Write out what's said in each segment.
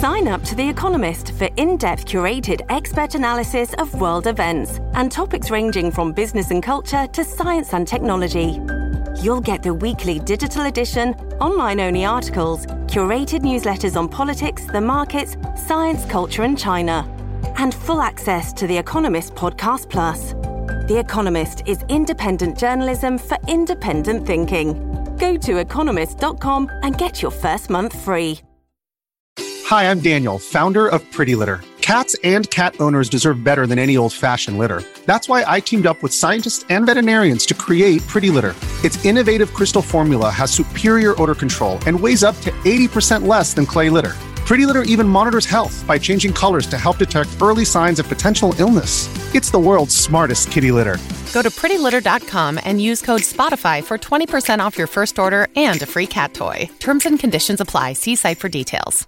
Sign up to The Economist for in-depth curated expert analysis of world events and topics ranging from business and culture to science and technology. You'll get the weekly digital edition, online-only articles, curated newsletters on politics, the markets, science, culture, and China, and full access to The Economist Podcast Plus. The Economist is independent journalism for independent thinking. Go to economist.com and get your first month free. Hi, I'm Daniel, founder of Pretty Litter. Cats and cat owners deserve better than any old-fashioned litter. That's why I teamed up with scientists and veterinarians to create Pretty Litter. Its innovative crystal formula has superior odor control and weighs up to 80% less than clay litter. Pretty Litter even monitors health by changing colors to help detect early signs of potential illness. It's the world's smartest kitty litter. Go to prettylitter.com and use code SPOTIFY for 20% off your first order and a free cat toy. Terms and conditions apply. See site for details.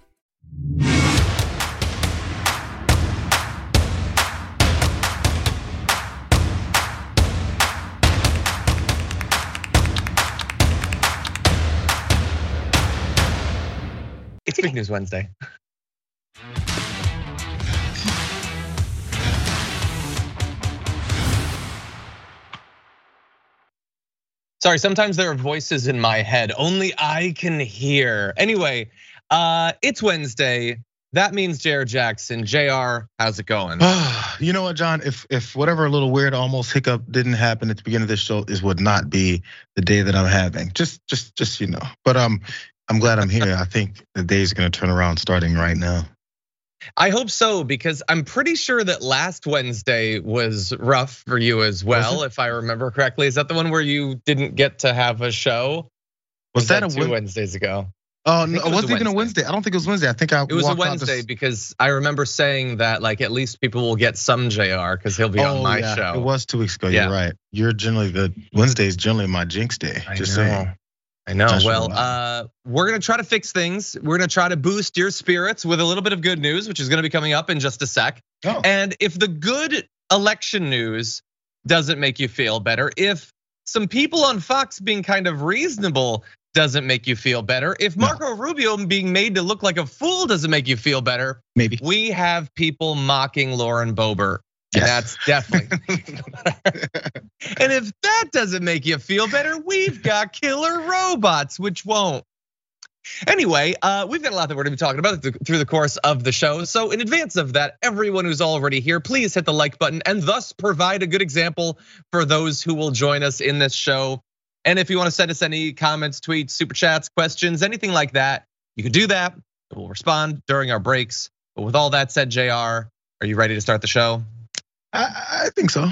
It's Big News Wednesday. Sorry, sometimes there are voices in my head only I can hear. Anyway, it's Wednesday. That means JR Jackson. JR, how's it going? You know what, John? If whatever little weird almost hiccup didn't happen at the beginning of this show, this would not be the day that I'm having. Just you know. But I'm glad I'm here. I think the day's gonna turn around starting right now. I hope so, because I'm pretty sure that last Wednesday was rough for you as well, if I remember correctly. Is that the one where you didn't get to have a show? Was that two Wednesdays ago? Oh no, it wasn't even a Wednesday. I don't think it was Wednesday. I think it was a Wednesday because I remember saying that like at least people will get some JR because he'll be on my show. It was 2 weeks ago. Yeah. You're right. You're generally Wednesday is generally my jinx day. Saying. I know. Well, we're gonna try to fix things. We're gonna try to boost your spirits with a little bit of good news, which is gonna be coming up in just a sec. Oh. And if the good election news doesn't make you feel better, if some people on Fox being kind of reasonable doesn't make you feel better, if Marco Rubio being made to look like a fool doesn't make you feel better, maybe we have people mocking Lauren Boebert. Yes. That's definitely. And if that doesn't make you feel better, we've got killer robots, which won't. Anyway, we've got a lot that we're gonna be talking about through the course of the show. So in advance of that, everyone who's already here, please hit the like button and thus provide a good example for those who will join us in this show. And if you wanna send us any comments, tweets, super chats, questions, anything like that, you can do that. We'll respond during our breaks. But with all that said, JR, are you ready to start the show? I think so.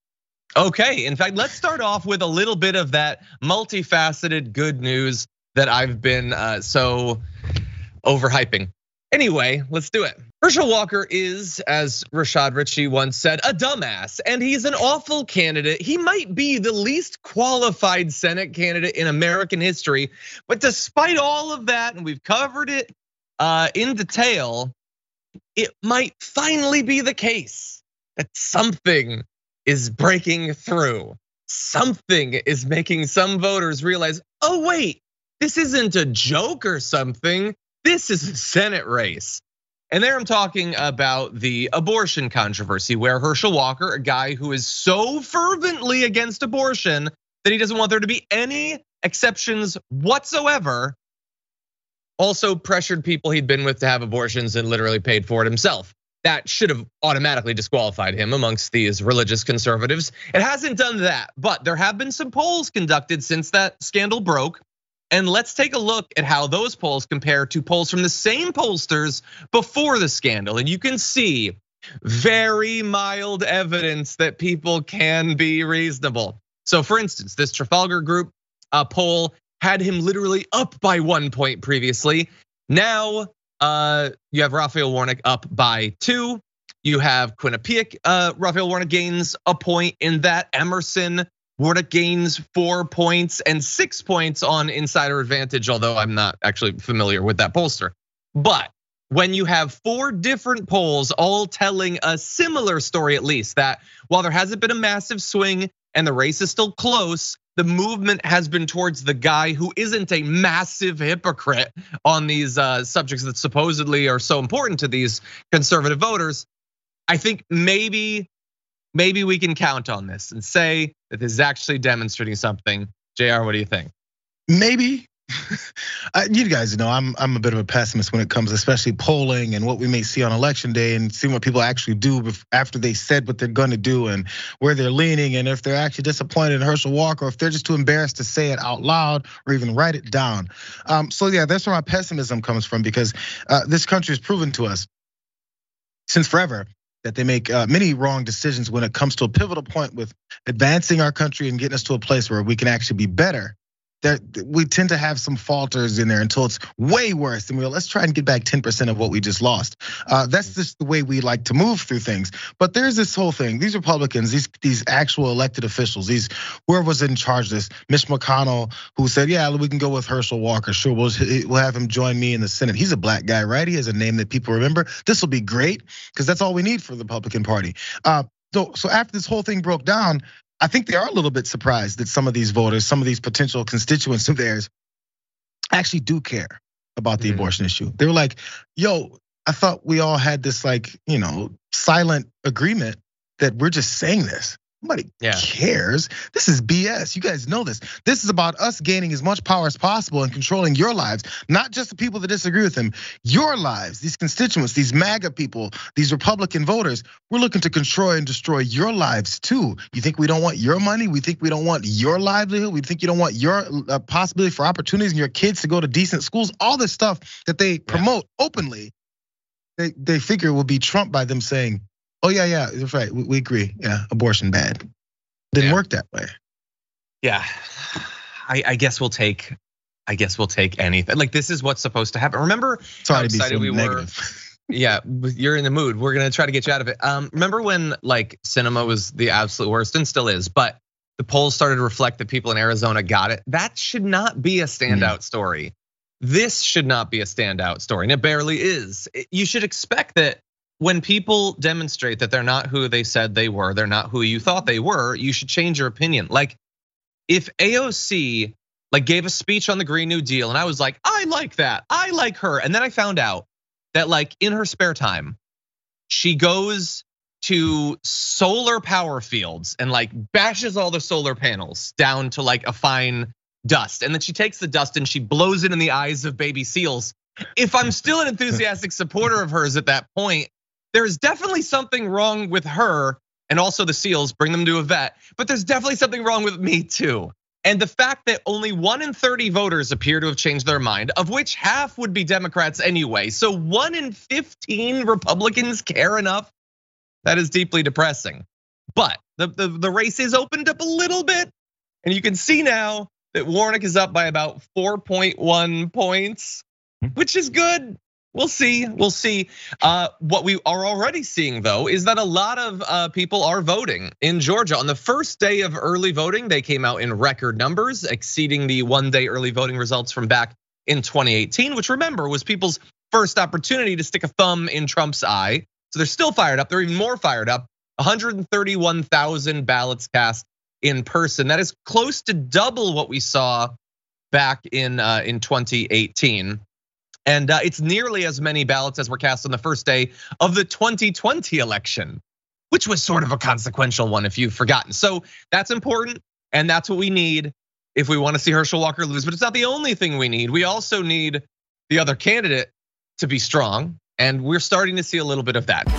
Okay, in fact, let's start off with a little bit of that multifaceted good news that I've been so overhyping. Anyway, let's do it. Herschel Walker is, as Rashad Ritchie once said, a dumbass, and he's an awful candidate. He might be the least qualified Senate candidate in American history, but despite all of that, and we've covered it in detail, it might finally be the case that something is breaking through. Something is making some voters realize, oh wait, this isn't a joke or something. This is a Senate race. And there I'm talking about the abortion controversy where Herschel Walker, a guy who is so fervently against abortion that he doesn't want there to be any exceptions whatsoever, also pressured people he'd been with to have abortions and literally paid for it himself. That should have automatically disqualified him amongst these religious conservatives. It hasn't done that, but there have been some polls conducted since that scandal broke. And let's take a look at how those polls compare to polls from the same pollsters before the scandal. And you can see very mild evidence that people can be reasonable. So for instance, this Trafalgar Group poll had him literally up by 1 point previously. Now, you have Raphael Warnock up by 2. You have Quinnipiac, Raphael Warnock gains a point in that. Emerson, Warnock gains 4 points and 6 points on Insider Advantage, although I'm not actually familiar with that pollster. But when you have 4 different polls all telling a similar story, at least, that while there hasn't been a massive swing and the race is still close, the movement has been towards the guy who isn't a massive hypocrite on these subjects that supposedly are so important to these conservative voters. I think maybe we can count on this and say that this is actually demonstrating something. JR, what do you think? Maybe. You guys know I'm a bit of a pessimist when it comes, especially polling and what we may see on election day and seeing what people actually do after they said what they're going to do and where they're leaning, and if they're actually disappointed in Herschel Walker, or if they're just too embarrassed to say it out loud or even write it down. So yeah, that's where my pessimism comes from, because this country has proven to us since forever that they make many wrong decisions when it comes to a pivotal point with advancing our country and getting us to a place where we can actually be better. That we tend to have some falters in there until it's way worse. And let's try and get back 10% of what we just lost. That's just the way we like to move through things. But there's this whole thing. These Republicans, these actual elected officials, whoever was in charge of this, Mitch McConnell, who said, yeah, we can go with Herschel Walker. Sure, we'll have him join me in the Senate. He's a black guy, right? He has a name that people remember. This will be great, because that's all we need for the Republican Party. So after this whole thing broke down, I think they are a little bit surprised that some of these voters, some of these potential constituents of theirs actually do care about the abortion issue. They were like, yo, I thought we all had this silent agreement that we're just saying this. Nobody cares. This is BS. You guys know this. This is about us gaining as much power as possible and controlling your lives, not just the people that disagree with them, your lives, these constituents, these MAGA people, these Republican voters. We're looking to control and destroy your lives too. You think we don't want your money? We think we don't want your livelihood? We think you don't want your possibility for opportunities and your kids to go to decent schools? All this stuff that they promote openly, they figure will be trumped by them saying, oh yeah, that's right. We agree. Yeah, abortion bad. Didn't work that way. Yeah, I guess we'll take anything. Like, this is what's supposed to happen. Remember how excited we were? Yeah, you're in the mood. We're gonna try to get you out of it. Remember when cinema was the absolute worst, and still is, but the polls started to reflect that people in Arizona got it. That should not be a standout story. This should not be a standout story, and it barely is. You should expect that. When people demonstrate that they're not who they said they were, they're not who you thought they were, you should change your opinion. Like, if AOC gave a speech on the Green New Deal and I was like, I like that, I like her. And then I found out that in her spare time, she goes to solar power fields and bashes all the solar panels down to a fine dust. And then she takes the dust and she blows it in the eyes of baby seals. If I'm still an enthusiastic supporter of hers at that point, there's definitely something wrong with her, and also the seals, bring them to a vet, but there's definitely something wrong with me too. And the fact that only 1 in 30 voters appear to have changed their mind, of which half would be Democrats anyway. So 1 in 15 Republicans care enough, that is deeply depressing. But the race is opened up a little bit, and you can see now that Warnock is up by about 4.1 points, which is good. We'll see. What we are already seeing, though, is that a lot of people are voting in Georgia. On the first day of early voting, they came out in record numbers, exceeding the one-day early voting results from back in 2018, which, remember, was people's first opportunity to stick a thumb in Trump's eye. So they're still fired up. They're even more fired up. 131,000 ballots cast in person. That is close to double what we saw back in 2018. And it's nearly as many ballots as were cast on the first day of the 2020 election, which was sort of a consequential one if you've forgotten. So that's important, and that's what we need if we want to see Herschel Walker lose. But it's not the only thing we need. We also need the other candidate to be strong, and we're starting to see a little bit of that.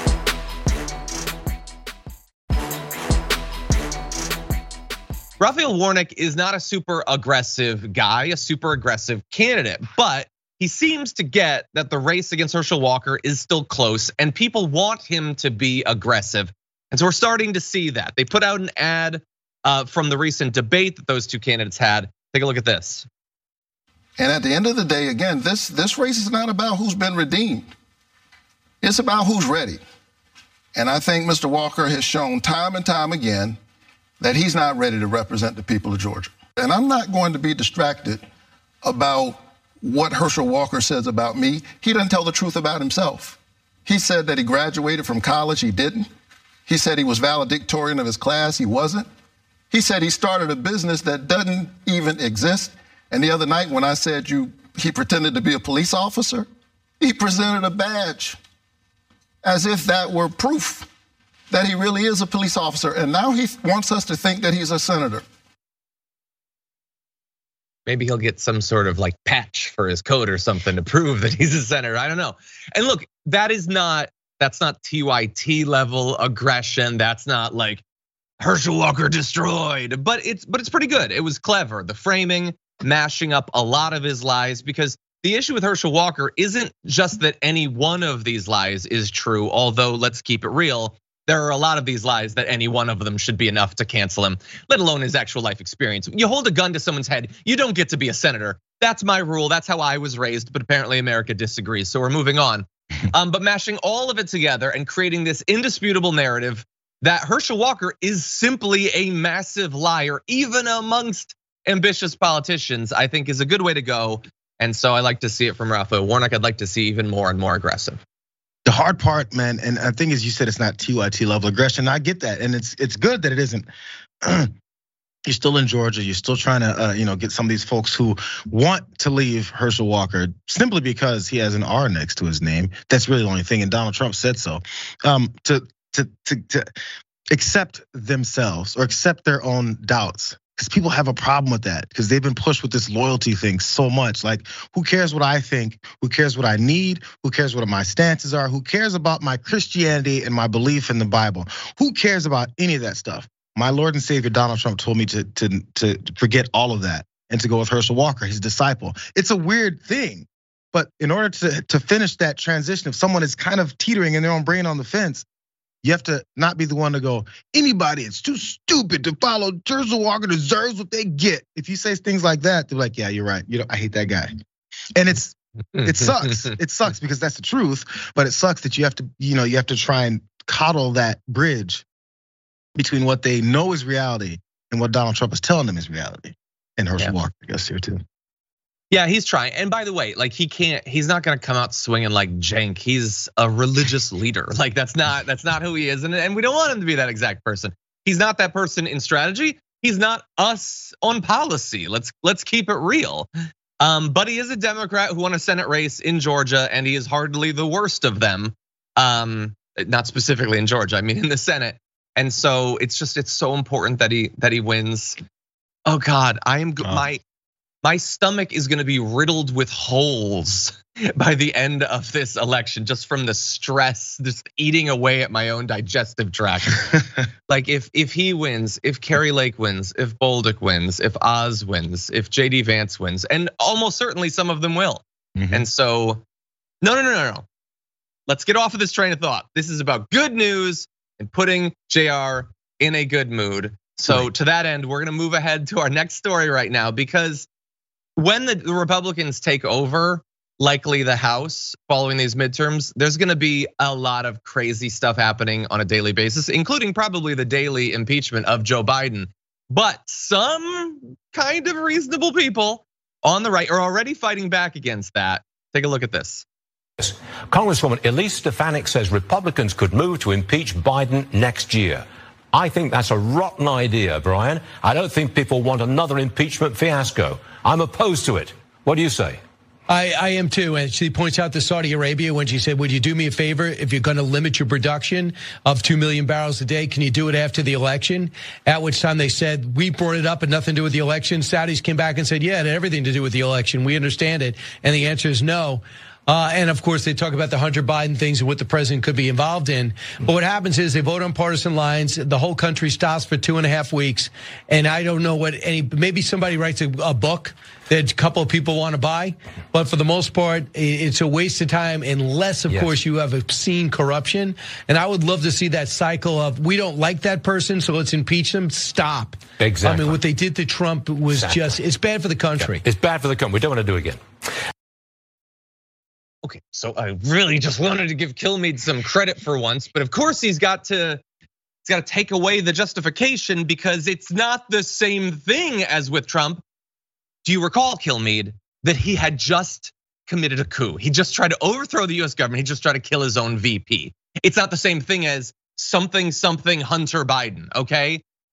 Raphael Warnock is not a super aggressive guy, a super aggressive candidate, but he seems to get that the race against Herschel Walker is still close and people want him to be aggressive. And so we're starting to see that. They put out an ad from the recent debate that those two candidates had. Take a look at this. And at the end of the day, again, this race is not about who's been redeemed. It's about who's ready. And I think Mr. Walker has shown time and time again that he's not ready to represent the people of Georgia. And I'm not going to be distracted about what Herschel Walker says about me. He doesn't tell the truth about himself. He said that he graduated from college, he didn't. He said he was valedictorian of his class, he wasn't. He said he started a business that doesn't even exist. And the other night when I said he pretended to be a police officer, he presented a badge as if that were proof that he really is a police officer. And now he wants us to think that he's a senator. Maybe he'll get some sort of like patch for his coat or something to prove that he's a senator. I don't know. And look, that's not TYT level aggression. That's not like Herschel Walker destroyed, but it's pretty good. It was clever. The framing, mashing up a lot of his lies, because the issue with Herschel Walker isn't just that any one of these lies is true, although let's keep it real. There are a lot of these lies that any one of them should be enough to cancel him, let alone his actual life experience. You hold a gun to someone's head, you don't get to be a senator. That's my rule, that's how I was raised, but apparently America disagrees, so we're moving on. But mashing all of it together and creating this indisputable narrative that Herschel Walker is simply a massive liar, even amongst ambitious politicians, I think is a good way to go. And so I like to see it from Raphael Warnock. I'd like to see even more and more aggressive. The hard part, man, and I think as you said, it's not TYT level aggression. I get that, and it's good that it isn't. You're still in Georgia. You're still trying to, get some of these folks who want to leave Herschel Walker simply because he has an R next to his name. That's really the only thing, and Donald Trump said so. To accept themselves or accept their own doubts. Because people have a problem with that because they've been pushed with this loyalty thing so much. Like, who cares what I think? Who cares what I need? Who cares what my stances are? Who cares about my Christianity and my belief in the Bible? Who cares about any of that stuff? My Lord and Savior Donald Trump told me to forget all of that and to go with Herschel Walker, his disciple. It's a weird thing, but in order to finish that transition, if someone is kind of teetering in their own brain on the fence, you have to not be the one to go, anybody, it's too stupid to follow. Herschel Walker deserves what they get. If you say things like that, they're like, yeah, you're right. I hate that guy. And it sucks. It sucks because that's the truth, but it sucks that you have to try and coddle that bridge between what they know is reality and what Donald Trump is telling them is reality. And Herschel Walker, I guess, here too. Yeah, he's trying. And by the way, like he's not gonna come out swinging like Cenk. He's a religious leader. Like that's not who he is. And we don't want him to be that exact person. He's not that person in strategy. He's not us on policy. Let's keep it real. But he is a Democrat who won a Senate race in Georgia, and he is hardly the worst of them. Not specifically in Georgia, I mean in the Senate. And so it's so important that he wins. Oh God, my stomach is gonna be riddled with holes by the end of this election, just from the stress, just eating away at my own digestive tract. Like if he wins, if Kari Lake wins, if Bolduc wins, if Oz wins, if JD Vance wins, and almost certainly some of them will. And so, no. Let's get off of this train of thought. This is about good news and putting JR in a good mood. So to that end, we're gonna move ahead to our next story right now, because when the Republicans take over, likely the House following these midterms, there's gonna be a lot of crazy stuff happening on a daily basis, including probably the daily impeachment of Joe Biden. But some kind of reasonable people on the right are already fighting back against that. Take a look at this. Congresswoman Elise Stefanik says Republicans could move to impeach Biden next year. I think that's a rotten idea, Brian. I don't think people want another impeachment fiasco. I'm opposed to it. What do you say? I am too, and she points out to Saudi Arabia when she said, would you do me a favor if you're gonna limit your production of 2 million barrels a day, can you do it after the election? At which time they said, we brought it up and nothing to do with the election. Saudis came back and said, yeah, it had everything to do with the election. We understand it. And the answer is no. And of course, they talk about the Hunter Biden things and what the president could be involved in. But what happens is they vote on partisan lines. The whole country stops for 2.5 weeks. And I don't know maybe somebody writes a book that a couple of people want to buy. But for the most part, it's a waste of time unless, of course, you have obscene corruption. And I would love to see that cycle of, we don't like that person, so let's impeach them. Stop. Exactly. I mean, what they did to Trump was it's bad for the country. Yeah, it's bad for the country. We don't want to do it again. Okay, so I really just wanted to give Kilmeade some credit for once, but of course he's got to take away the justification because it's not the same thing as with Trump. Do you recall, Kilmeade, that he had just committed a coup? He just tried to overthrow the US government. He just tried to kill his own VP. It's not the same thing as something Hunter Biden, okay?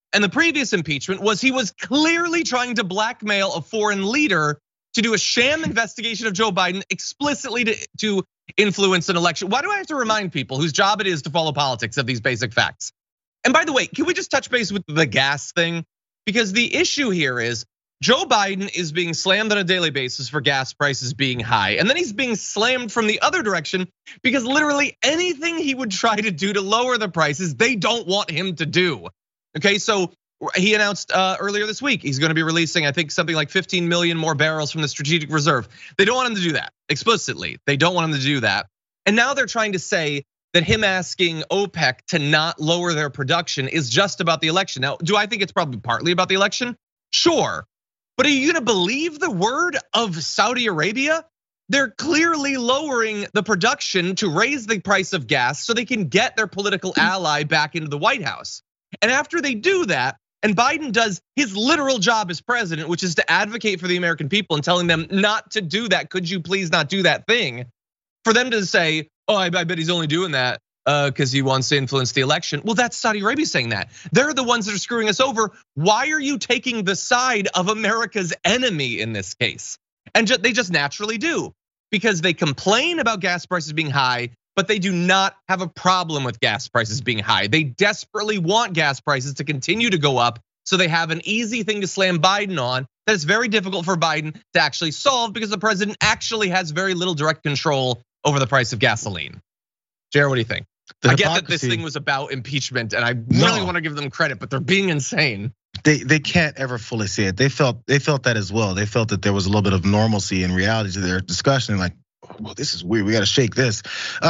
And the previous impeachment was he was clearly trying to blackmail a foreign leader to do a sham investigation of Joe Biden explicitly to influence an election. Why do I have to remind people whose job it is to follow politics of these basic facts? And by the way, can we just touch base with the gas thing? Because the issue here is Joe Biden is being slammed on a daily basis for gas prices being high. And then he's being slammed from the other direction because literally anything he would try to do to lower the prices, they don't want him to do. Okay, so he announced earlier this week he's going to be releasing, I think, something like 15 million more barrels from the strategic reserve. They don't want him to do that explicitly. They don't want him to do that. And now they're trying to say that him asking OPEC to not lower their production is just about the election. Now, do I think it's probably partly about the election? Sure. But are you going to believe the word of Saudi Arabia? They're clearly lowering the production to raise the price of gas so they can get their political ally back into the White House. And after they do that, and Biden does his literal job as president, which is to advocate for the American people and telling them not to do that, could you please not do that thing? For them to say, oh, I bet he's only doing that because he wants to influence the election. Well, that's Saudi Arabia saying that. They're the ones that are screwing us over. Why are you taking the side of America's enemy in this case? And they just naturally do, because they complain about gas prices being high, but they do not have a problem with gas prices being high. They desperately want gas prices to continue to go up, so they have an easy thing to slam Biden on that is very difficult for Biden to actually solve because the president actually has very little direct control over the price of gasoline. Jared, what do you think? I get that this thing was about impeachment, and I really want to give them credit, but they're being insane. They can't ever fully see it. They felt that as well. They felt that there was a little bit of normalcy and reality to their discussion. Like, well, this is weird. We got to shake this.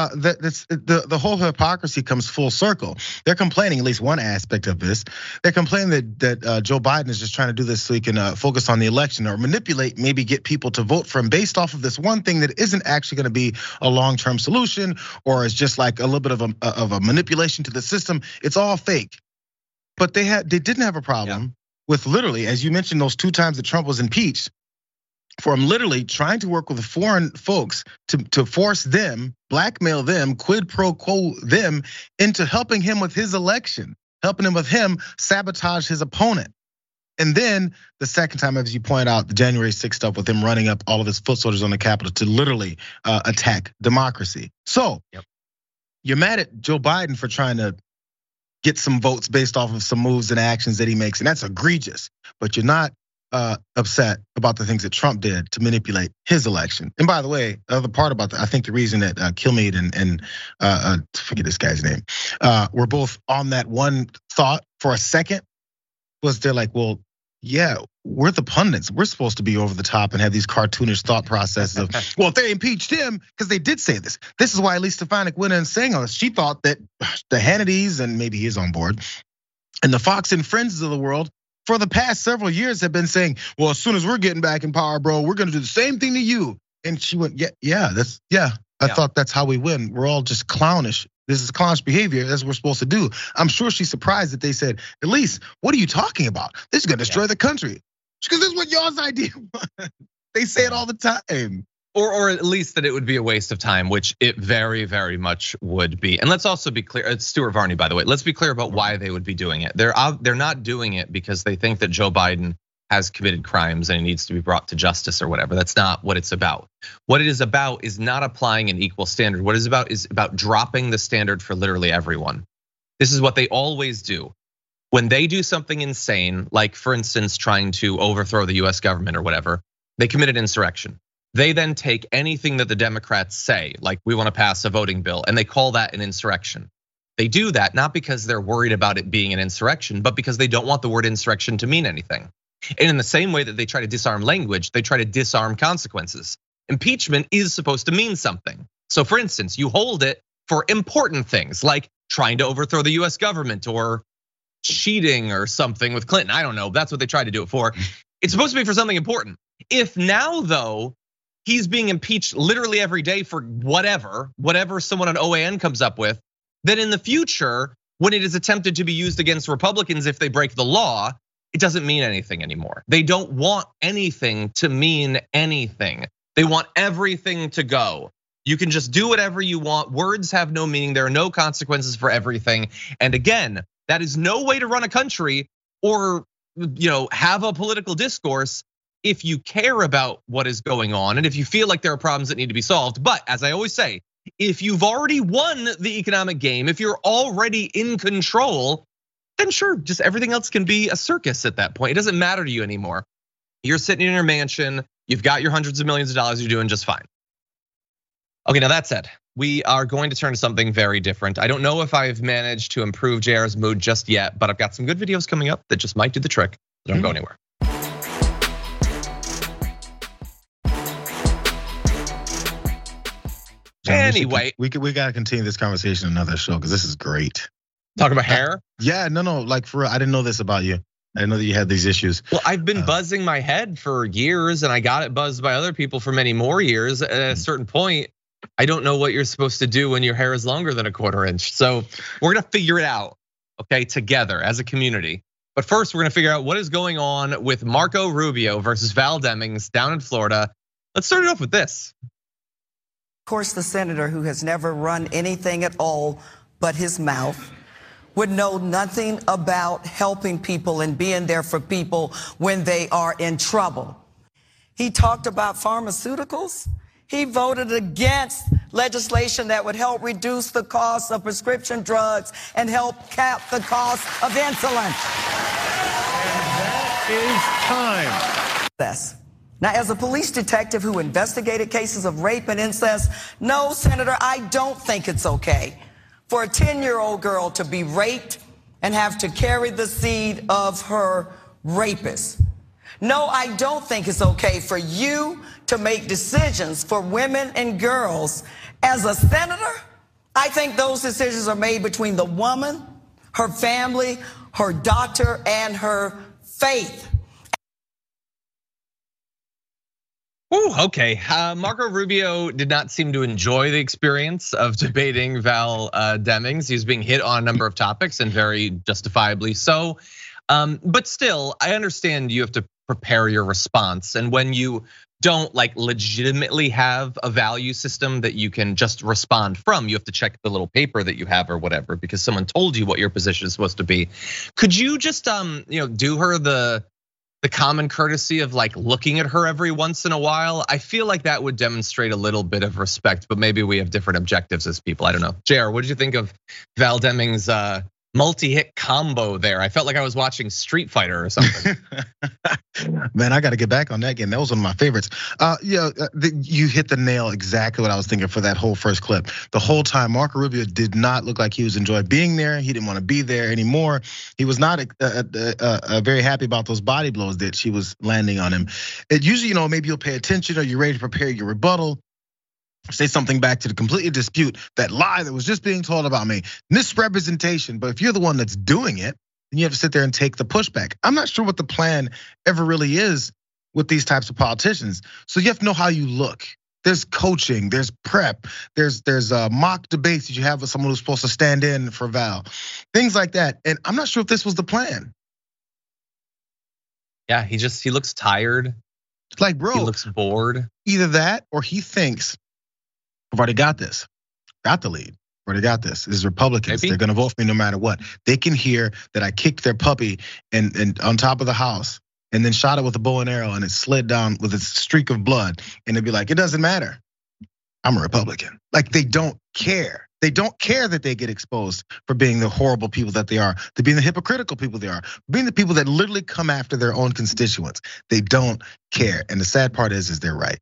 The whole hypocrisy comes full circle. They're complaining, at least one aspect of this. They're complaining that Joe Biden is just trying to do this so he can focus on the election or manipulate, maybe get people to vote for him based off of this one thing that isn't actually going to be a long-term solution, or is just like a little bit of a manipulation to the system. It's all fake. But they didn't have a problem with, literally, as you mentioned, those 2 times that Trump was impeached, for him literally trying to work with the foreign folks to force them, blackmail them, quid pro quo them into helping him with his election, helping him with him sabotage his opponent. And then the second time, as you point out, the January 6th stuff with him running up all of his foot soldiers on the Capitol to literally attack democracy. So you're mad at Joe Biden for trying to get some votes based off of some moves and actions that he makes, and that's egregious. But you're not upset about the things that Trump did to manipulate his election. And by the way, the other part about that, I think the reason that Kilmeade and forget this guy's name, were both on that one thought for a second was they're like, well, yeah, we're the pundits. We're supposed to be over the top and have these cartoonish thought processes of, well, if they impeached him, because they did say this. This is why Elise Stefanik went in saying all this. She thought that the Hannitys, and maybe he is on board, and the Fox and Friends of the world for the past several years have been saying, well, as soon as we're getting back in power, bro, we're gonna do the same thing to you. And she went, I thought that's how we win. We're all just clownish. This is clownish behavior, as we're supposed to do. I'm sure she's surprised that they said, Elise, what are you talking about? This is gonna destroy the country. Because this is what y'all's idea was. They say it all the time. Or at least that it would be a waste of time, which it very, very much would be. And let's also be clear, it's Stuart Varney, by the way. Let's be clear about why they would be doing it. They're not doing it because they think that Joe Biden has committed crimes and he needs to be brought to justice or whatever. That's not what it's about. What it is about is not applying an equal standard. What it is about dropping the standard for literally everyone. This is what they always do. When they do something insane, like for instance, trying to overthrow the US government or whatever, they committed insurrection. They then take anything that the Democrats say, like we want to pass a voting bill, and they call that an insurrection. They do that not because they're worried about it being an insurrection, but because they don't want the word insurrection to mean anything. And in the same way that they try to disarm language, they try to disarm consequences. Impeachment is supposed to mean something. So for instance, you hold it for important things like trying to overthrow the US government or cheating or something with Clinton. I don't know, that's what they try to do it for. It's supposed to be for something important. If now though, he's being impeached literally every day for whatever someone on OAN comes up with, then in the future, when it is attempted to be used against Republicans if they break the law, it doesn't mean anything anymore. They don't want anything to mean anything. They want everything to go. You can just do whatever you want. Words have no meaning. There are no consequences for everything. And again, that is no way to run a country or have a political discourse if you care about what is going on and if you feel like there are problems that need to be solved. But as I always say, if you've already won the economic game, if you're already in control, then sure, just everything else can be a circus at that point. It doesn't matter to you anymore. You're sitting in your mansion, you've got your hundreds of millions of dollars, you're doing just fine. Okay, now that said, we are going to turn to something very different. I don't know if I've managed to improve JR's mood just yet, but I've got some good videos coming up that just might do the trick. So don't go anywhere. John, anyway, we gotta continue this conversation in another show because this is great. Talk about hair? Yeah, no, like for real, I didn't know this about you. I didn't know that you had these issues. Well, I've been buzzing my head for years, and I got it buzzed by other people for many more years. At a certain point, I don't know what you're supposed to do when your hair is longer than a quarter inch. So we're gonna figure it out, okay, together as a community. But first, we're gonna figure out what is going on with Marco Rubio versus Val Demings down in Florida. Let's start it off with this. Of course, the senator who has never run anything at all but his mouth would know nothing about helping people and being there for people when they are in trouble. He talked about pharmaceuticals. He voted against legislation that would help reduce the cost of prescription drugs and help cap the cost of insulin. And that is time. Now, as a police detective who investigated cases of rape and incest, no, Senator, I don't think it's okay for a 10-year-old girl to be raped and have to carry the seed of her rapist. No, I don't think it's okay for you to make decisions for women and girls. As a senator, I think those decisions are made between the woman, her family, her doctor, and her faith. Ooh, okay. Marco Rubio did not seem to enjoy the experience of debating Val Demings. He was being hit on a number of topics and very justifiably so. But still, I understand you have to prepare your response. And when you don't legitimately have a value system that you can just respond from, you have to check the little paper that you have or whatever because someone told you what your position is supposed to be. Could you just do her the common courtesy of looking at her every once in a while? I feel like that would demonstrate a little bit of respect, but maybe we have different objectives as people. I don't know. JR, what did you think of Val Demings' multi-hit combo there? I felt like I was watching Street Fighter or something. Man, I got to get back on that game. That was one of my favorites. You hit the nail exactly what I was thinking for that whole first clip. The whole time, Marco Rubio did not look like he was enjoying being there. He didn't want to be there anymore. He was not very happy about those body blows that she was landing on him. It usually, maybe you'll pay attention or you're ready to prepare your rebuttal. Say something back to completely dispute that lie that was just being told about me. Misrepresentation, but if you're the one that's doing it, then you have to sit there and take the pushback. I'm not sure what the plan ever really is with these types of politicians. So you have to know how you look. There's coaching, there's prep, there's mock debates that you have with someone who's supposed to stand in for Val. Things like that. And I'm not sure if this was the plan. Yeah, he looks tired. Bro, he looks bored. Either that or he thinks, I've already got this. Got the lead. Already got this. This is Republicans. Maybe. They're gonna vote for me no matter what. They can hear that I kicked their puppy and on top of the house and then shot it with a bow and arrow and it slid down with a streak of blood. And they'd be like, it doesn't matter. I'm a Republican. They don't care. They don't care that they get exposed for being the horrible people that they are, to being the hypocritical people they are, being the people that literally come after their own constituents. They don't care. And the sad part is they're right.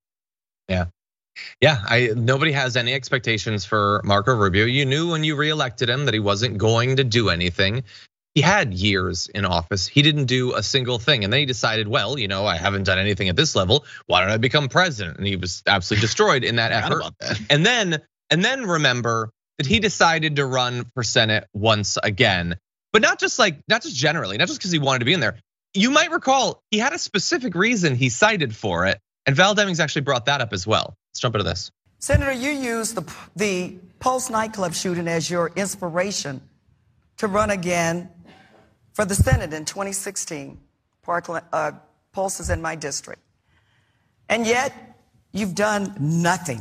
Yeah, nobody has any expectations for Marco Rubio. You knew when you reelected him that he wasn't going to do anything. He had years in office. He didn't do a single thing. And then he decided, well, I haven't done anything at this level. Why don't I become president? And he was absolutely destroyed in that effort. And then remember that he decided to run for Senate once again. But not just generally, not just because he wanted to be in there. You might recall he had a specific reason he cited for it. And Val Demings actually brought that up as well. Let's jump into this. Senator, you used the Pulse nightclub shooting as your inspiration to run again for the Senate in 2016. Pulse is in my district. And yet, you've done nothing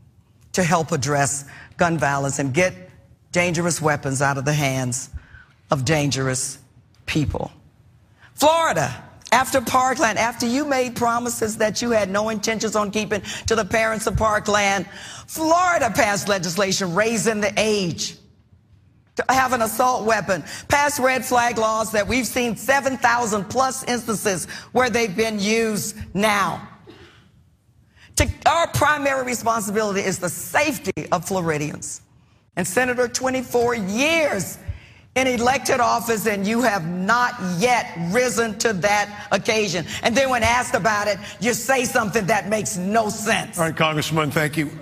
to help address gun violence and get dangerous weapons out of the hands of dangerous people. Florida, after Parkland, after you made promises that you had no intentions on keeping to the parents of Parkland, Florida passed legislation raising the age to have an assault weapon, passed red flag laws that we've seen 7,000 plus instances where they've been used now. Our primary responsibility is the safety of Floridians. And Senator, 24 years in elected office, and you have not yet risen to that occasion. And then when asked about it, you say something that makes no sense. All right, Congresswoman, thank you.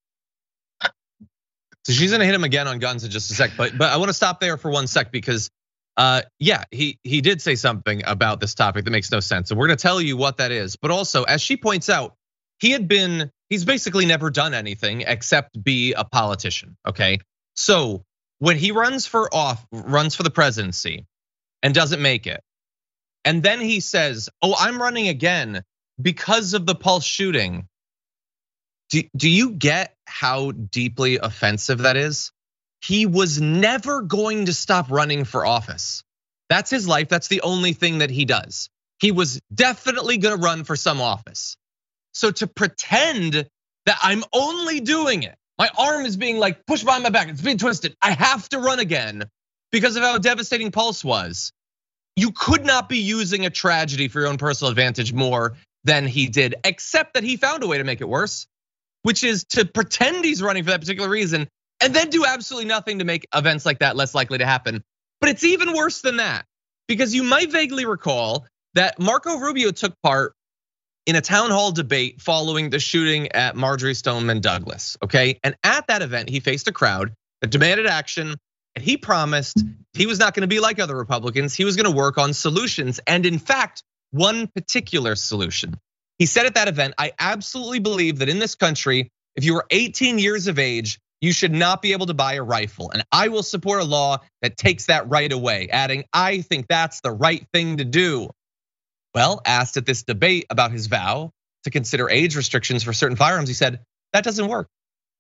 So she's gonna hit him again on guns in just a sec, but I wanna stop there for 1 sec because yeah, he did say something about this topic that makes no sense. And we're gonna tell you what that is. But also, as she points out, he's basically never done anything except be a politician, okay? So when he runs for the presidency and doesn't make it, and then he says, "Oh, I'm running again because of the Pulse shooting." Do you get how deeply offensive that is? He was never going to stop running for office. That's his life. That's the only thing that he does. He was definitely gonna run for some office. So to pretend that I'm only doing it, my arm is being like pushed behind my back, it's being twisted, I have to run again because of how devastating Pulse was. You could not be using a tragedy for your own personal advantage more than he did, except that he found a way to make it worse, which is to pretend he's running for that particular reason and then do absolutely nothing to make events like that less likely to happen. But it's even worse than that, because you might vaguely recall that Marco Rubio took part in a town hall debate following the shooting at Marjory Stoneman Douglas, okay? And at that event, he faced a crowd that demanded action, and he promised he was not gonna be like other Republicans, he was gonna work on solutions, and in fact, one particular solution. He said at that event, "I absolutely believe that in this country, if you are 18 years of age, you should not be able to buy a rifle, and I will support a law that takes that right away," adding, "I think that's the right thing to do." Well, asked at this debate about his vow to consider age restrictions for certain firearms, he said, "That doesn't work."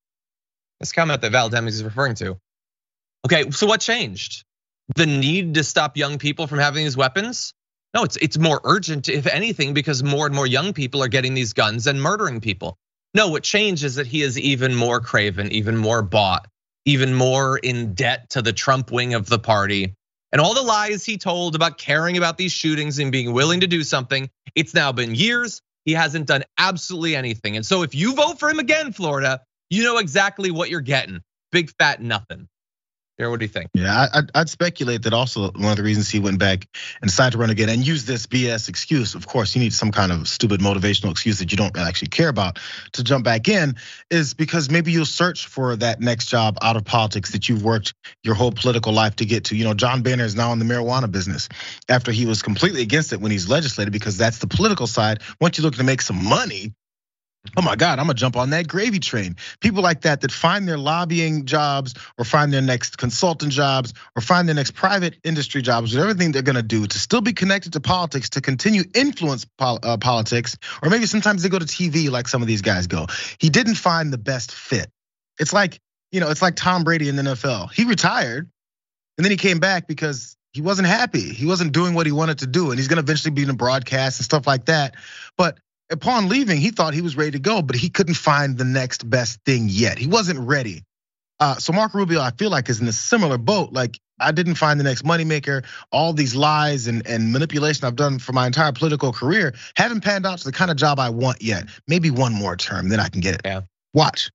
This comment that Val Demings is referring to. Okay, so what changed? The need to stop young people from having these weapons? No, it's more urgent, if anything, because more and more young people are getting these guns and murdering people. No, what changed is that he is even more craven, even more bought, even more in debt to the Trump wing of the party. And all the lies he told about caring about these shootings and being willing to do something, it's now been years, he hasn't done absolutely anything. And so if you vote for him again, Florida, you know exactly what you're getting. Big fat nothing. Jared, what do you think? Yeah, I'd speculate that also one of the reasons he went back and decided to run again and use this BS excuse. Of course, you need some kind of stupid motivational excuse that you don't actually care about to jump back in, is because maybe you'll search for that next job out of politics that you've worked your whole political life to get to. You know, John Boehner is now in the marijuana business after he was completely against it when he's legislated, because that's the political side. Once you're looking to make some money, oh my God, I'm gonna jump on that gravy train. People like that find their lobbying jobs or find their next consultant jobs or find their next private industry jobs, or everything they're gonna do to still be connected to politics, to continue influence politics, or maybe sometimes they go to TV like some of these guys go. He didn't find the best fit. It's like, it's like Tom Brady in the NFL. He retired and then he came back because he wasn't happy. He wasn't doing what he wanted to do, and he's gonna eventually be in a broadcast and stuff like that. But upon leaving, he thought he was ready to go, but he couldn't find the next best thing yet. He wasn't ready. So Marco Rubio, I feel like, is in a similar boat. Like, I didn't find the next moneymaker. All these lies and manipulation I've done for my entire political career haven't panned out to the kind of job I want yet. Maybe one more term, then I can get it. Yeah. Watch.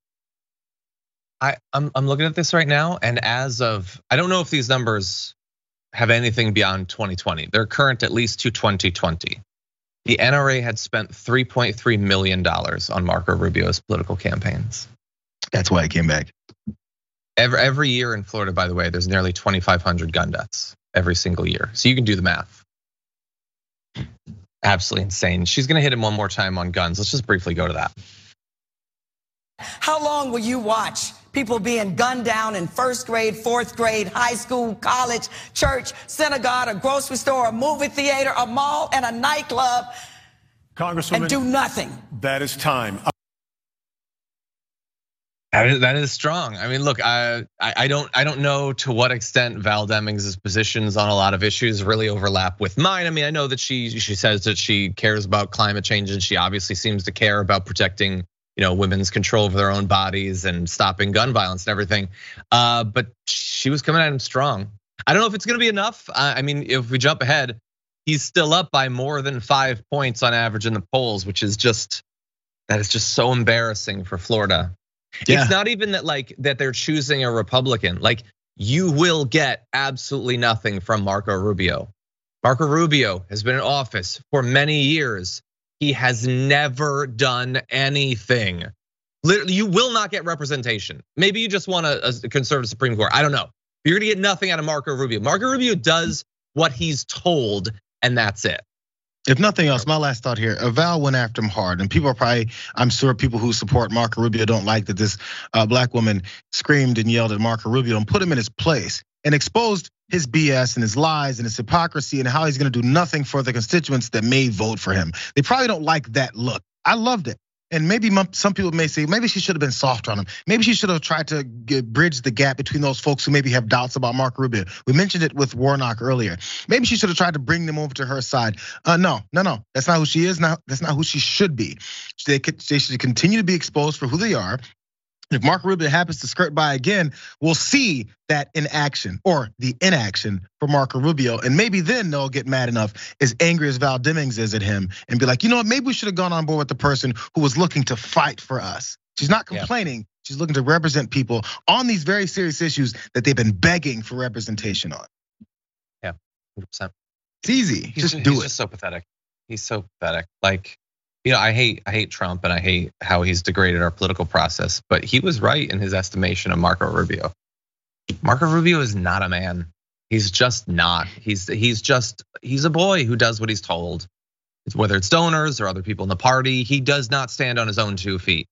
I'm looking at this right now, and as of, I don't know if these numbers have anything beyond 2020. They're current at least to 2020. The NRA had spent $3.3 million on Marco Rubio's political campaigns. That's why I came back. Every year in Florida, by the way, there's nearly 2,500 gun deaths every single year. So you can do the math. Absolutely insane. She's gonna hit him one more time on guns. Let's just briefly go to that. How long will you watch people being gunned down in first grade, fourth grade, high school, college, church, synagogue, a grocery store, a movie theater, a mall, and a nightclub, Congresswoman, and do nothing? That is time. That is strong. I mean, look, I don't know to what extent Val Demings' positions on a lot of issues really overlap with mine. I mean, I know that she says that she cares about climate change, and she obviously seems to care about protecting, women's control over their own bodies and stopping gun violence and everything. But she was coming at him strong. I don't know if it's going to be enough. I mean, if we jump ahead, he's still up by more than 5 points on average in the polls, which is just so embarrassing for Florida. Yeah. It's not even that they're choosing a Republican. Like, you will get absolutely nothing from Marco Rubio. Marco Rubio has been in office for many years. He has never done anything. Literally, you will not get representation. Maybe you just want a conservative Supreme Court. I don't know. You're gonna get nothing out of Marco Rubio. Marco Rubio does what he's told, and that's it. If nothing else, my last thought here, Val went after him hard, and people are probably, I'm sure people who support Marco Rubio don't like that this black woman screamed and yelled at Marco Rubio and put him in his place and exposed his BS and his lies and his hypocrisy and how he's gonna do nothing for the constituents that may vote for him. They probably don't like that look. I loved it. And maybe some people may say, maybe she should have been soft on him. Maybe she should have tried to bridge the gap between those folks who maybe have doubts about Marco Rubio. We mentioned it with Warnock earlier. Maybe she should have tried to bring them over to her side. No. That's not who she is. That's not who she should be. They should continue to be exposed for who they are. If Marco Rubio happens to skirt by again, we'll see that in action, or the inaction for Marco Rubio. And maybe then they'll get mad enough, as angry as Val Demings is at him, and be like, you know what, maybe we should have gone on board with the person who was looking to fight for us. She's not complaining, yeah. She's looking to represent people on these very serious issues that they've been begging for representation on. Yeah, 100%. It's easy, just do it. He's just so pathetic. He's so pathetic. Like, I hate Trump and I hate how he's degraded our political process, but he was right in his estimation of Marco Rubio. Marco Rubio is not a man. He's just not. He's a boy who does what he's told. Whether it's donors or other people in the party, he does not stand on his own 2 feet.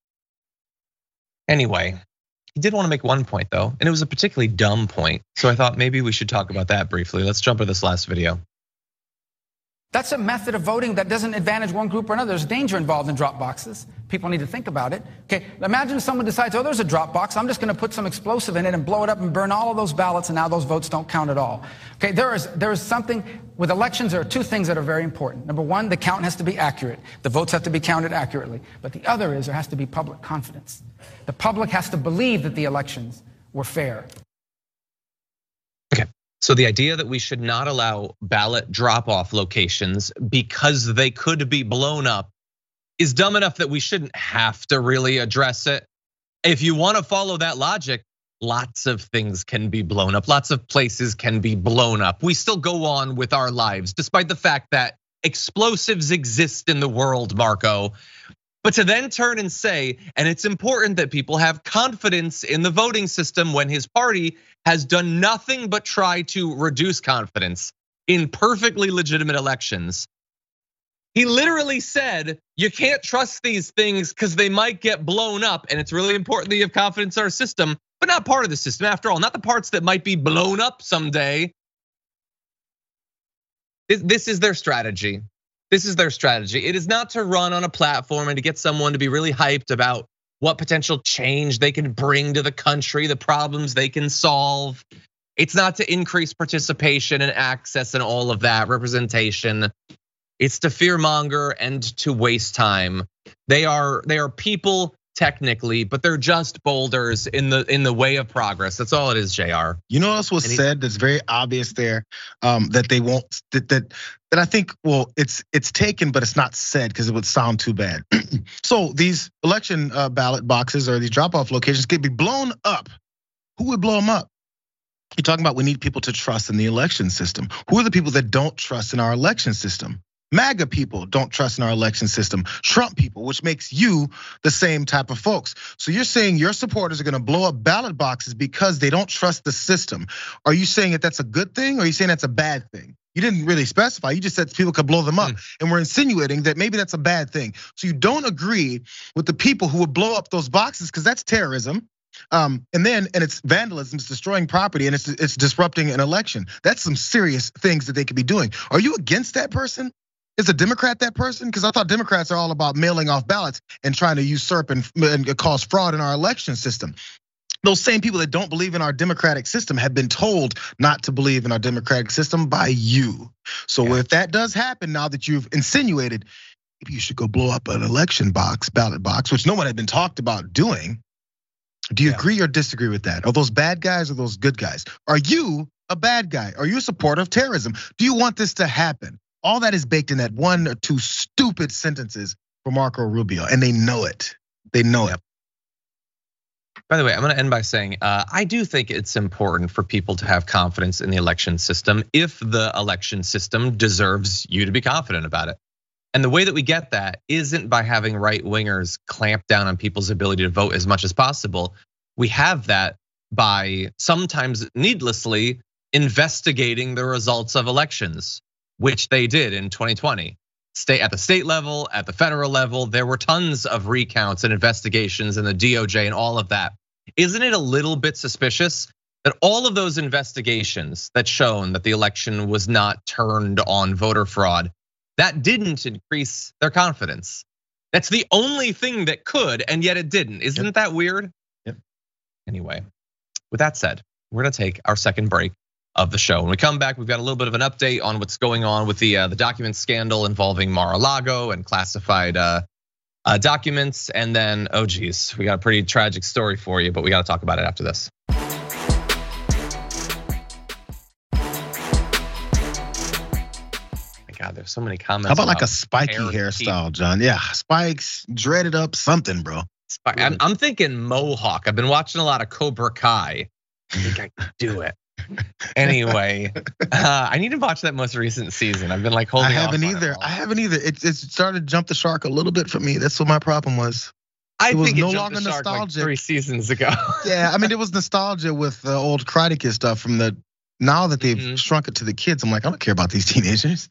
Anyway, he did want to make one point though, and it was a particularly dumb point. So I thought maybe we should talk about that briefly. Let's jump to this last video. That's a method of voting that doesn't advantage one group or another. There's danger involved in drop boxes. People need to think about it. Okay, imagine someone decides, oh, there's a drop box. I'm just gonna put some explosive in it and blow it up and burn all of those ballots, and now those votes don't count at all. Okay, there is something, with elections, there are 2 things that are very important. Number one, the count has to be accurate. The votes have to be counted accurately. But the other is there has to be public confidence. The public has to believe that the elections were fair. Okay. So the idea that we should not allow ballot drop-off locations because they could be blown up is dumb enough that we shouldn't have to really address it. If you want to follow that logic, lots of things can be blown up. Lots of places can be blown up. We still go on with our lives, despite the fact that explosives exist in the world, Marco. But to then turn and say, and it's important that people have confidence in the voting system when his party has done nothing but try to reduce confidence in perfectly legitimate elections. He literally said, you can't trust these things because they might get blown up. And it's really important that you have confidence in our system, but not part of the system after all, not the parts that might be blown up someday. This is their strategy. This is their strategy. It is not to run on a platform and to get someone to be really hyped about what potential change they can bring to the country, the problems they can solve. It's not to increase participation and access and all of that, representation. It's to fearmonger and to waste time. They are people technically, but they're just boulders in the way of progress. That's all it is, JR. You know what else was said that's very obvious there, that they won't, that I think, well, it's taken, but it's not said because it would sound too bad. So these election ballot boxes or these drop-off locations could be blown up. Who would blow them up? You're talking about we need people to trust in the election system. Who are the people that don't trust in our election system? MAGA people don't trust in our election system. Trump people, which makes you the same type of folks. So you're saying your supporters are gonna blow up ballot boxes because they don't trust the system. Are you saying that that's a good thing or are you saying that's a bad thing? You didn't really specify, you just said people could blow them up. And we're insinuating that maybe that's a bad thing. So you don't agree with the people who would blow up those boxes because that's terrorism. And it's vandalism, it's destroying property, and it's disrupting an election. That's some serious things that they could be doing. Are you against that person? Is a Democrat that person? Because I thought Democrats are all about mailing off ballots and trying to usurp and cause fraud in our election system. Those same people that don't believe in our democratic system have been told not to believe in our democratic system by you. So if that does happen, now that you've insinuated, maybe you should go blow up an election ballot box, which no one had been talked about doing. Do you agree or disagree with that? Are those bad guys or those good guys? Are you a bad guy? Are you a supporter of terrorism? Do you want this to happen? All that is baked in that 1 or 2 stupid sentences for Marco Rubio, and they know it. They know it. By the way, I'm gonna end by saying, I do think it's important for people to have confidence in the election system if the election system deserves you to be confident about it. And the way that we get that isn't by having right wingers clamp down on people's ability to vote as much as possible. We have that by sometimes needlessly investigating the results of elections, which they did in 2020. At the state level, at the federal level, there were tons of recounts and investigations and the DOJ and all of that. Isn't it a little bit suspicious that all of those investigations that shown that the election was not turned on voter fraud, that didn't increase their confidence? That's the only thing that could, and yet it didn't. Isn't that weird? Yep. Anyway, with that said, we're gonna take our second break of the show. When we come back, we've got a little bit of an update on what's going on with the document scandal involving Mar-a-Lago and classified documents. And then, oh geez, we got a pretty tragic story for you, but we got to talk about it after this. God, there's so many comments. How about like a spiky hairstyle, John? Yeah, spikes, dreaded up, something, bro. I'm thinking mohawk. I've been watching a lot of Cobra Kai. I think I could do it. Anyway, I need to watch that most recent season. I've been like holding. I haven't either. It started to jump the shark a little bit for me. That's what my problem was. I think it was no longer nostalgic. Like 3 seasons ago. Yeah, I mean it was nostalgia with the old Karate Kid stuff from the. Now that they've shrunk it to the kids, I'm like, I don't care about these teenagers.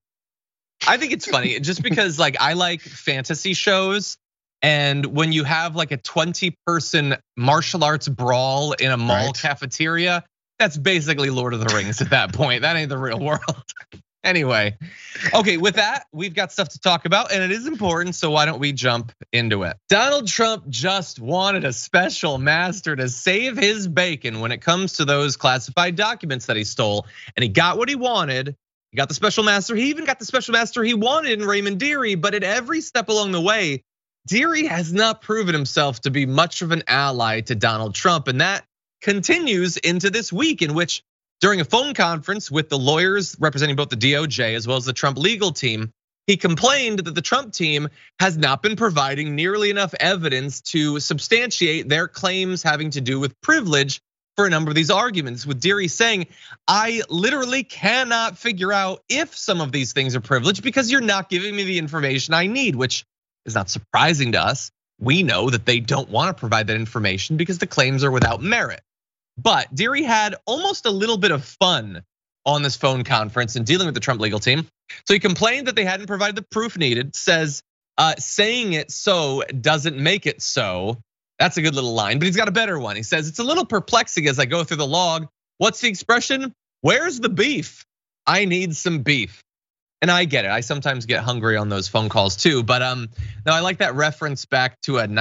I think it's funny just because like I like fantasy shows. And when you have like a 20-person martial arts brawl in a mall cafeteria, that's basically Lord of the Rings at that point. That ain't the real world. Anyway, okay, with that, we've got stuff to talk about and it is important, so why don't we jump into it? Donald Trump just wanted a special master to save his bacon when it comes to those classified documents that he stole, and he got what he wanted. He got the special master. He even got the special master he wanted in Raymond Dearie, but at every step along the way, Dearie has not proven himself to be much of an ally to Donald Trump, and that continues into this week, in which during a phone conference with the lawyers representing both the DOJ as well as the Trump legal team, he complained that the Trump team has not been providing nearly enough evidence to substantiate their claims having to do with privilege for a number of these arguments, with Dearie saying, I literally cannot figure out if some of these things are privileged because you're not giving me the information I need, which is not surprising to us. We know that they don't want to provide that information because the claims are without merit. But Dearie had almost a little bit of fun on this phone conference and dealing with the Trump legal team. So he complained that they hadn't provided the proof needed, says saying it so doesn't make it so. That's a good little line, but he's got a better one. He says, it's a little perplexing as I go through the log. What's the expression? Where's the beef? I need some beef. And I get it. I sometimes get hungry on those phone calls too. But now I like that reference back to a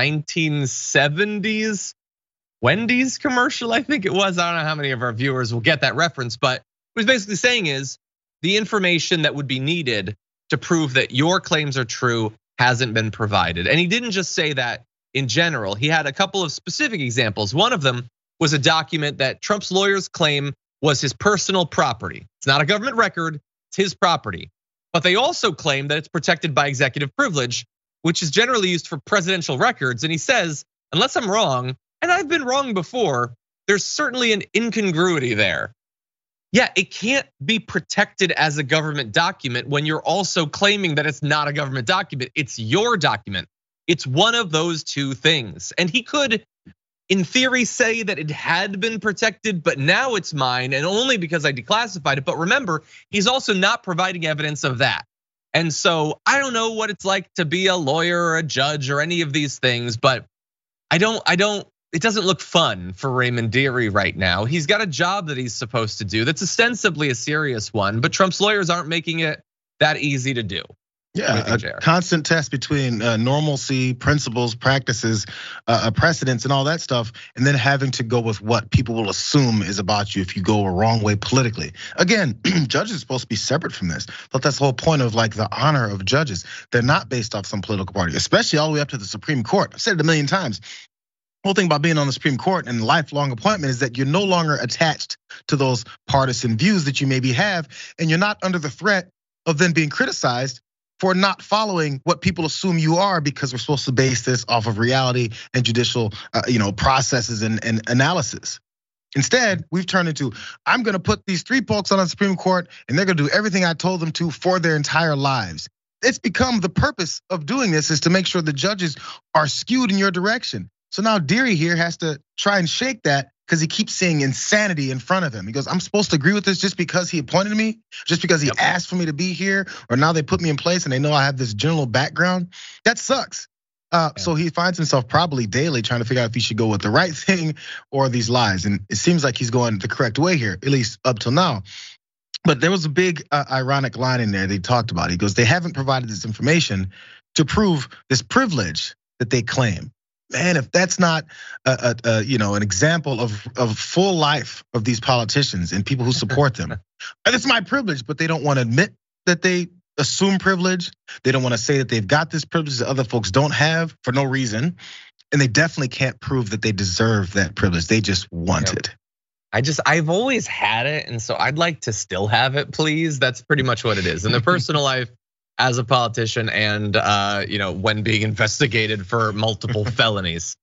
1970s Wendy's commercial, I think it was. I don't know how many of our viewers will get that reference, but what he's basically saying is the information that would be needed to prove that your claims are true hasn't been provided. And he didn't just say that in general. He had a couple of specific examples. One of them was a document that Trump's lawyers claim was his personal property. It's not a government record, it's his property. But they also claim that it's protected by executive privilege, which is generally used for presidential records. And he says, unless I'm wrong, and I've been wrong before, there's certainly an incongruity there. Yeah, it can't be protected as a government document when you're also claiming that it's not a government document. It's your document. It's one of those two things. And he could, in theory, say that it had been protected, but now it's mine, and only because I declassified it. But remember, he's also not providing evidence of that. And so I don't know what it's like to be a lawyer or a judge or any of these things, but it doesn't look fun for Raymond Dearie right now. He's got a job that he's supposed to do that's ostensibly a serious one, but Trump's lawyers aren't making it that easy to do. Yeah, a constant test between normalcy, principles, practices, precedents, and all that stuff, and then having to go with what people will assume is about you if you go a wrong way politically. Again, judges are supposed to be separate from this. But that's the whole point of like the honor of judges. They're not based off some political party, especially all the way up to the Supreme Court. I've said it a million times. The whole thing about being on the Supreme Court and lifelong appointment is that you're no longer attached to those partisan views that you maybe have, and you're not under the threat of then being criticized for not following what people assume you are, because we're supposed to base this off of reality and judicial, processes and analysis. Instead, we've turned into, I'm gonna put these 3 folks on the Supreme Court and they're gonna do everything I told them to for their entire lives. It's become the purpose of doing this is to make sure the judges are skewed in your direction. So now Dearie here has to try and shake that because he keeps seeing insanity in front of him. He goes, I'm supposed to agree with this just because he appointed me, just because he asked for me to be here, or now they put me in place and they know I have this general background. That sucks. So he finds himself probably daily trying to figure out if he should go with the right thing or these lies. And it seems like he's going the correct way here, at least up till now. But there was a big ironic line in there they talked about. He goes, they haven't provided this information to prove this privilege that they claim. Man, if that's not an example of full life of these politicians and people who support them, and it's my privilege, but they don't want to admit that they assume privilege. They don't want to say that they've got this privilege that other folks don't have for no reason, and they definitely can't prove that they deserve that privilege. They just want it. I've always had it, and so I'd like to still have it, please. That's pretty much what it is in the personal life. As a politician and when being investigated for multiple felonies.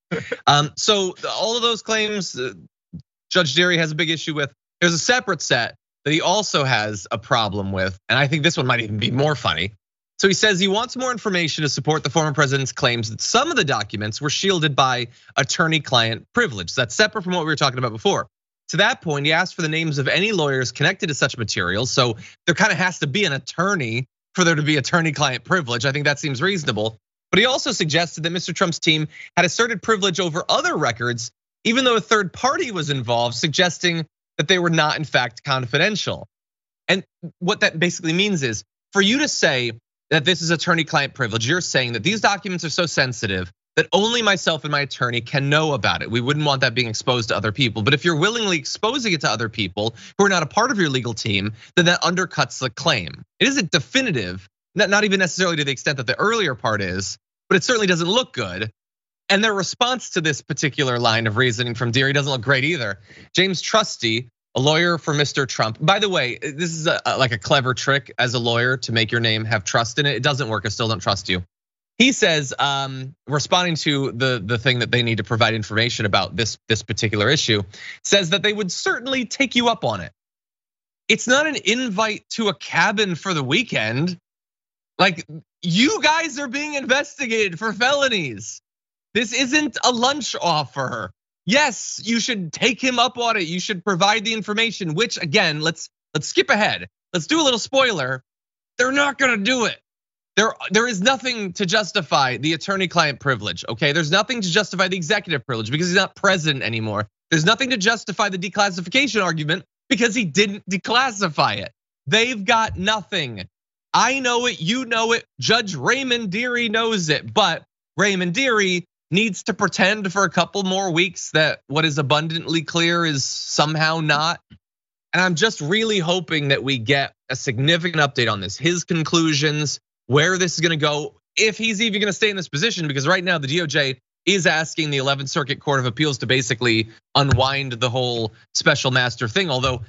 So all of those claims, Judge Dearie has a big issue with. There's a separate set that he also has a problem with, and I think this one might even be more funny. So he says he wants more information to support the former president's claims that some of the documents were shielded by attorney-client privilege. So that's separate from what we were talking about before. To that point, he asked for the names of any lawyers connected to such materials. So there kind of has to be an attorney for there to be attorney-client privilege. I think that seems reasonable. But he also suggested that Mr. Trump's team had asserted privilege over other records, even though a third party was involved, suggesting that they were not in fact confidential. And what that basically means is, for you to say that this is attorney-client privilege, you're saying that these documents are so sensitive that only myself and my attorney can know about it. We wouldn't want that being exposed to other people. But if you're willingly exposing it to other people who are not a part of your legal team, then that undercuts the claim. It isn't definitive, not even necessarily to the extent that the earlier part is, but it certainly doesn't look good. And their response to this particular line of reasoning from Dearie doesn't look great either. James Trusty, a lawyer for Mr. Trump. By the way, this is like a clever trick as a lawyer to make your name have trust in it. It doesn't work, I still don't trust you. He says, responding to the thing that they need to provide information about this particular issue, says that they would certainly take you up on it. It's not an invite to a cabin for the weekend. Like, you guys are being investigated for felonies. This isn't a lunch offer. Yes, you should take him up on it. You should provide the information, which again, let's skip ahead. Let's do a little spoiler. They're not gonna do it. There is nothing to justify the attorney-client privilege, okay? There's nothing to justify the executive privilege because he's not president anymore. There's nothing to justify the declassification argument because he didn't declassify it. They've got nothing. I know it, you know it, Judge Raymond Dearie knows it, but Raymond Dearie needs to pretend for a couple more weeks that what is abundantly clear is somehow not. And I'm just really hoping that we get a significant update on this, his conclusions, where this is gonna go, if he's even gonna stay in this position, because right now the DOJ is asking the 11th Circuit Court of Appeals to basically unwind the whole special master thing. Although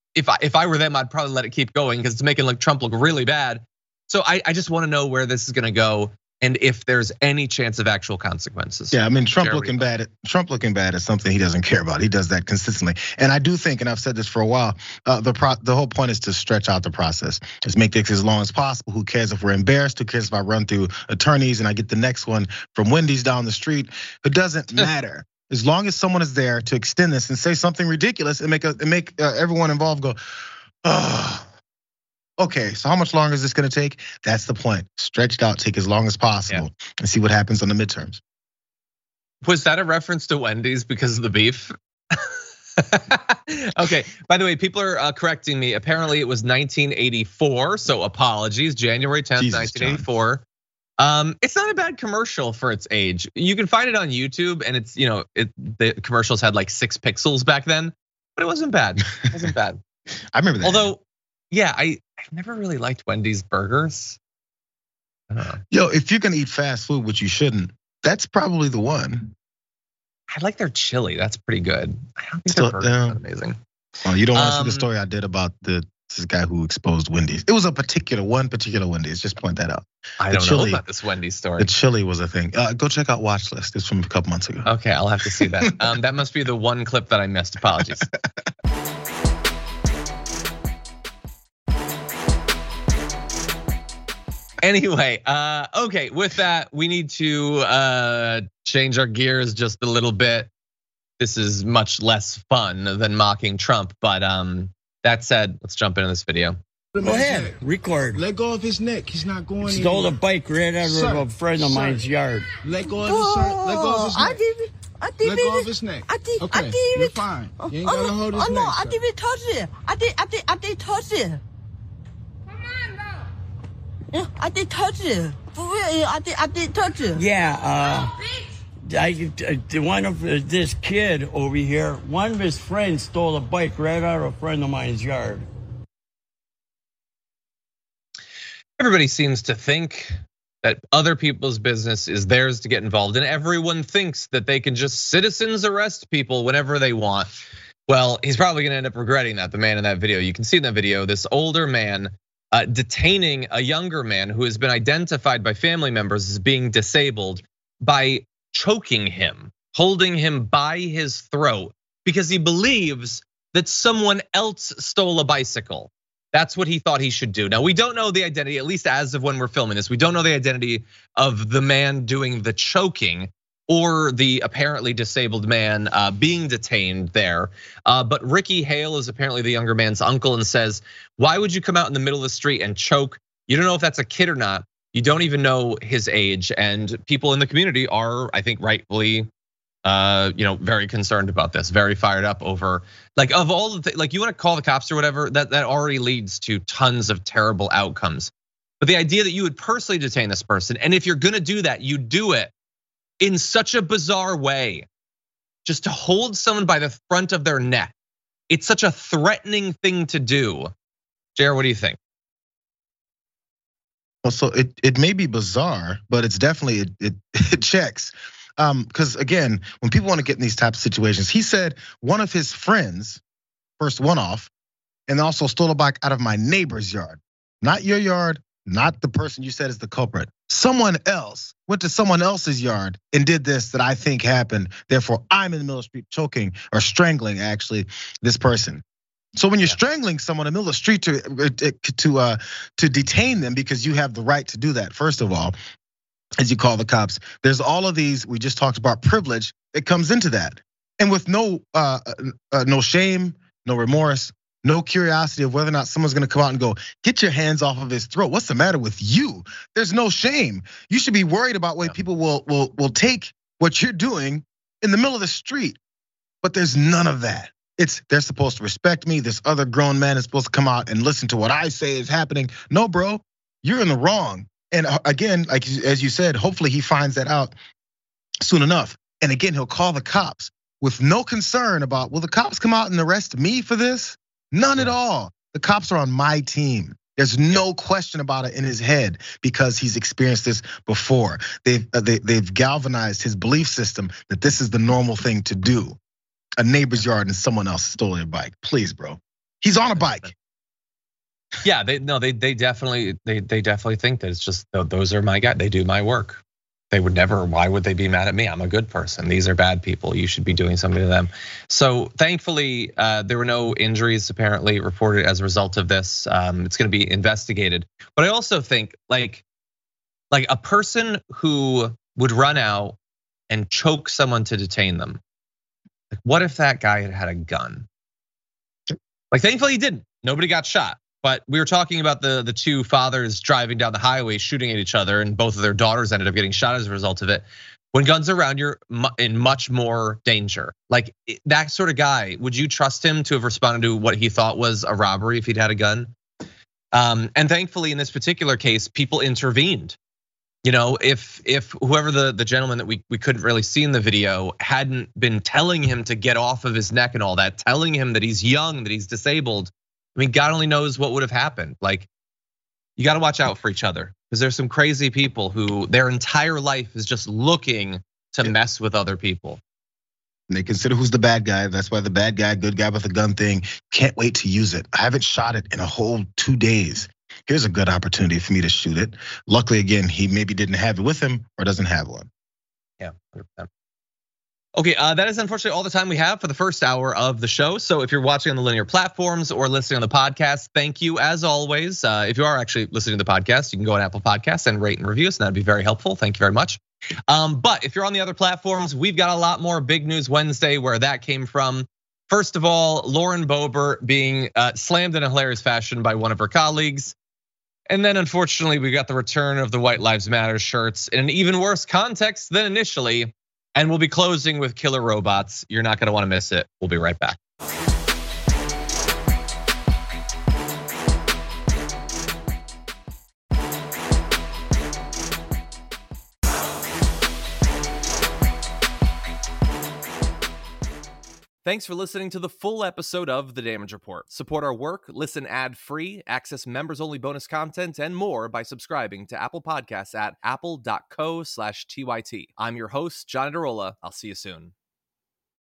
if I were them, I'd probably let it keep going because it's making Trump look really bad. So I just wanna know where this is gonna go and if there's any chance of actual consequences. Yeah, I mean, Trump looking bad is something he doesn't care about. He does that consistently. And I do think, and I've said this for a while, the whole point is to stretch out the process. Just make this as long as possible. Who cares if we're embarrassed? Who cares if I run through attorneys and I get the next one from Wendy's down the street? It doesn't matter. As long as someone is there to extend this and say something ridiculous and make everyone involved go, oh. Okay, so how much longer is this gonna take? That's the point. Stretched out, take as long as possible and see what happens on the midterms. Was that a reference to Wendy's because of the beef? Okay, by the way, people are correcting me. Apparently it was 1984, so apologies, January 10th, Jesus 1984. John. It's not a bad commercial for its age. You can find it on YouTube, and it's, the commercials had like 6 pixels back then, but it wasn't bad. It wasn't bad. I remember that. Although, yeah, I've never really liked Wendy's burgers. Yo, if you're gonna eat fast food, which you shouldn't, that's probably the one. I like their chili. That's pretty good. I don't think their burgers are amazing. Well, you don't want to see the story I did about this guy who exposed Wendy's. It was one particular Wendy's. Just point that out. I don't know about this Wendy's story. The chili was a thing. Go check out Watch List. It's from a couple months ago. Okay, I'll have to see that. That must be the one clip that I missed. Apologies. Anyway, okay, with that, we need to change our gears just a little bit. This is much less fun than mocking Trump, but that said, let's jump into this video. Go ahead, record. Let go of his neck. He's not going anywhere. Stole a bike right out of a friend of mine's yard. Let go of his neck. Let go of his neck. I did Let go of his neck. Okay, you're fine. You ain't gotta hold his neck. No, I didn't touch it. I did touch it. Yeah, I did touch it. For real, I did touch it. Yeah, one of this kid over here, one of his friends stole a bike right out of a friend of mine's yard. Everybody seems to think that other people's business is theirs to get involved in. Everyone thinks that they can just citizens arrest people whenever they want. Well, he's probably gonna end up regretting that, the man in that video. You can see in that video, this older man detaining a younger man who has been identified by family members as being disabled by choking him, holding him by his throat because he believes that someone else stole a bicycle. That's what he thought he should do. Now, we don't know the identity, at least as of when we're filming this, we don't know the identity of the man doing the choking or the apparently disabled man being detained there. But Ricky Hale is apparently the younger man's uncle and says, why would you come out in the middle of the street and choke? You don't know if that's a kid or not. You don't even know his age. And people in the community are, I think, rightfully, very concerned about this, very fired up over, like, of all the like, you want to call the cops or whatever, that already leads to tons of terrible outcomes. But the idea that you would personally detain this person, and if you're gonna do that, you do it in such a bizarre way, just to hold someone by the front of their neck. It's such a threatening thing to do. Jared, what do you think? Well, so it may be bizarre, but it's definitely, it checks. Because again, when people want to get in these types of situations, he said one of his friends, first one off, and also stole a bike out of my neighbor's yard. Not your yard, not the person you said is the culprit. Someone else went to someone else's yard and did this that I think happened. Therefore, I'm in the middle of the street choking or strangling actually this person. So when you're strangling someone in the middle of the street to detain them because you have the right to do that, first of all, as you call the cops, there's all of these, we just talked about privilege that comes into that. And with no shame, no remorse, no curiosity of whether or not someone's gonna come out and go, get your hands off of his throat. What's the matter with you? There's no shame. You should be worried about whether people will take what you're doing in the middle of the street. But there's none of that. They're supposed to respect me. This other grown man is supposed to come out and listen to what I say is happening. No, bro, you're in the wrong. And again, like as you said, hopefully he finds that out soon enough. And again, he'll call the cops with no concern about, will the cops come out and arrest me for this? None at all. The cops are on my team. There's no question about it in his head because he's experienced this before. They've galvanized his belief system that this is the normal thing to do. A neighbor's yard and someone else stole your bike. Please, bro. He's on a bike. Yeah, they definitely think that it's just, those are my guys. They do my work. They would never, why would they be mad at me? I'm a good person. These are bad people. You should be doing something to them. So thankfully, there were no injuries apparently reported as a result of this. It's gonna be investigated. But I also think like a person who would run out and choke someone to detain them. Like, what if that guy had a gun? Like, thankfully he didn't. Nobody got shot. But we were talking about the two fathers driving down the highway, shooting at each other, and both of their daughters ended up getting shot as a result of it. When guns are around, you're in much more danger. Like that sort of guy, would you trust him to have responded to what he thought was a robbery if he'd had a gun? And thankfully, in this particular case, people intervened. You know, if whoever the gentleman that we couldn't really see in the video hadn't been telling him to get off of his neck and all that, telling him that he's young, that he's disabled, I mean, God only knows what would have happened. Like, you got to watch out for each other. Because there's some crazy people who their entire life is just looking to mess with other people. And they consider who's the bad guy. That's why the bad guy, good guy with a gun thing, can't wait to use it. I haven't shot it in a whole 2 days. Here's a good opportunity for me to shoot it. Luckily, again, he maybe didn't have it with him or doesn't have one. Yeah, 100%. Okay, that is unfortunately all the time we have for the first hour of the show. So if you're watching on the linear platforms or listening on the podcast, thank you as always. If you are actually listening to the podcast, you can go on Apple Podcasts and rate and review us, and that'd be very helpful. Thank you very much. But if you're on the other platforms, we've got a lot more Big News Wednesday where that came from. First of all, Lauren Boebert being slammed in a hilarious fashion by one of her colleagues. And then unfortunately, we got the return of the White Lives Matter shirts in an even worse context than initially. And we'll be closing with killer robots. You're not gonna wanna miss it. We'll be right back. Thanks for listening to the full episode of The Damage Report. Support our work, listen ad-free, access members-only bonus content, and more by subscribing to Apple Podcasts at apple.co/TYT. I'm your host, John Adarola. I'll see you soon.